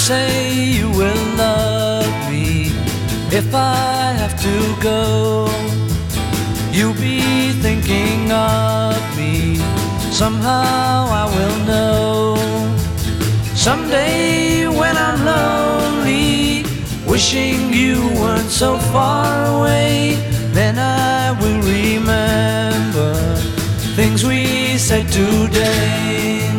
say you will love me if I have to go. You'll be thinking of me, somehow I will know. Someday when I'm lonely, wishing you weren't so far away, then I will remember things we said today.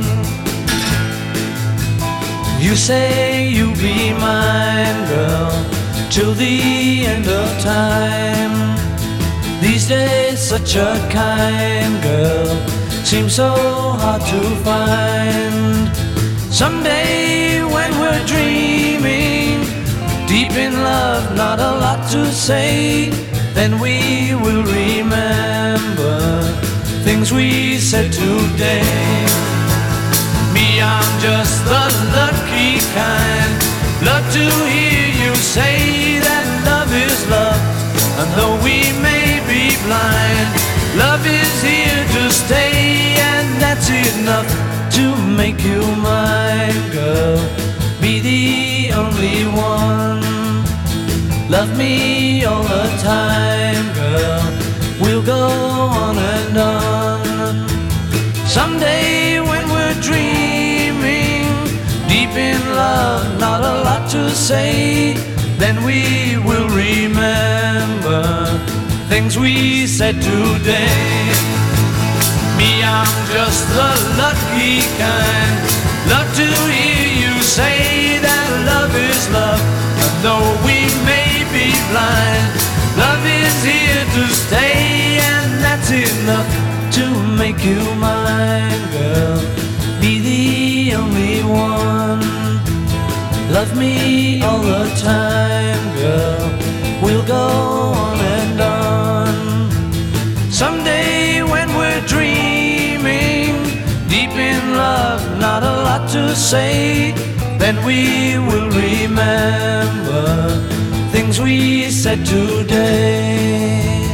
You say you'll be mine, girl, till the end of time. These days such a kind girl seems so hard to find. Someday when we're dreaming, deep in love, not a lot to say, then we will remember things we said today. Me, I'm just the lucky kind. Love to hear you say that love is love, and though we may be blind, love is here to stay, and that's enough to make you mine, girl. Be the only one. Love me all the time, girl. We'll go on and on. Someday when we're dreaming, deep in love, not a lot to say, then we will remember things we said today. Me, I'm just the lucky kind. Love to hear you say that love is love, and though we may be blind, love is here to stay, and that's enough to make you mine, girl. Be the only one. Love me all the time, girl. We'll go on and on. Someday when we're dreaming, deep in love, not a lot to say, then we will remember things we said today.